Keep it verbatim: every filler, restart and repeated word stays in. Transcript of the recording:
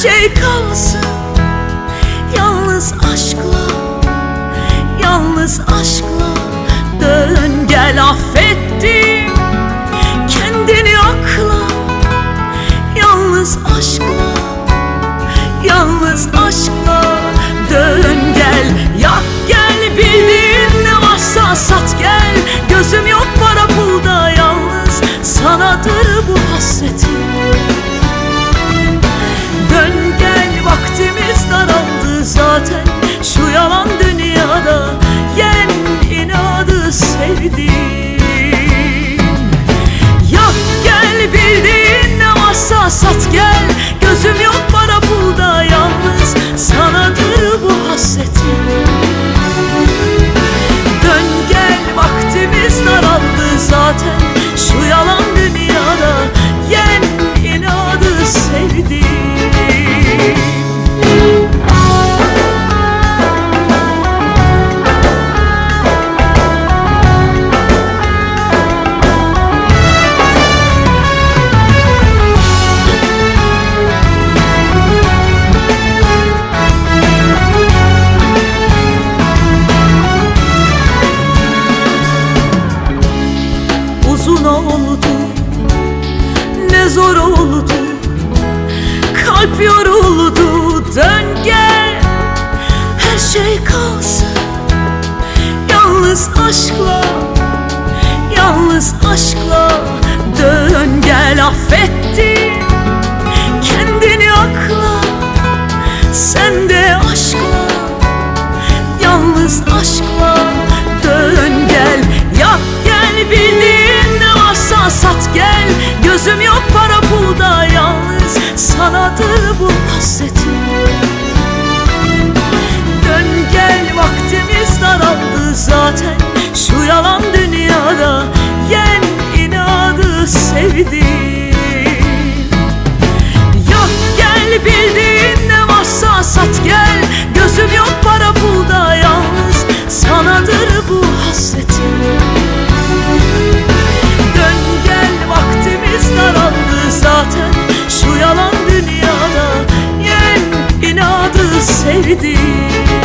şey kalsın yalnız aşkla, yalnız aşkla. Dön gel affettim kendini akla, yalnız aşkla, yalnız aşkla. Dön gel, yak gel, bildiğin ne varsa sat gel. Gözüm yok para pulda, yalnız sanadır bu hasretim. Dön gel, vaktimiz daraldı zaten şu yalan dünyada. Yen inadı sevdim. Yak gel, bildiğin ne varsa sat gel. Gözüm yok para pulda, yalnız sanadır bu hasretim. Dön gel, vaktimiz daraldı zaten şu yalan dünyada. Yen inadı sevdim. Uzun oldu, ne zor oldu, kalp yoruldu. Dön gel, her şey kalsın yalnız aşkla, yalnız aşkla. Dön gel, affettim kendini akla, sen de aşkla, yalnız aşkla. Dön gel, yak gel, bildiğin ne varsa sat gel. Gözüm yok para pulda, yalnız sanadır bu hasretim. Dön gel, vaktimiz daraldı zaten şu yalan dünyada. Yen inadı sevdim. Yak gel, bildiğin ne varsa sat gel. Gözüm yok para pulda, yalnız sanadır bu hasretim. Dön gel, vaktimiz daraldı zaten şu yalan dünyada. Yen inadı sevdim.